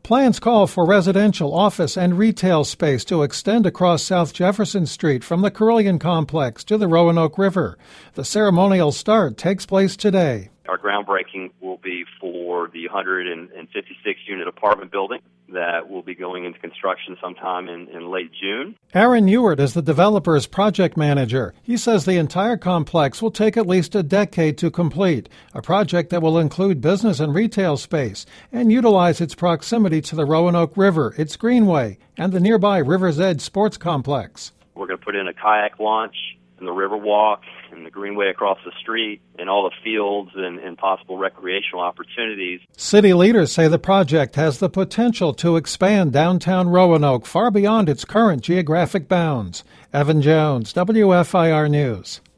Plans call for residential, office, and retail space to extend across South Jefferson Street from the Carillion Complex to the Roanoke River. The ceremonial start takes place today. Our groundbreaking will be for the 156-unit apartment building that will be going into construction sometime in late June. Aaron Ewart is the developer's project manager. He says the entire complex will take at least a decade to complete, a project that will include business and retail space and utilize its proximity to the Roanoke River, its greenway, and the nearby River's Edge Sports Complex. We're going to put in a kayak launch and the river walk and the greenway across the street and all the fields and possible recreational opportunities. City leaders say the project has the potential to expand downtown Roanoke far beyond its current geographic bounds. Evan Jones, WFIR News.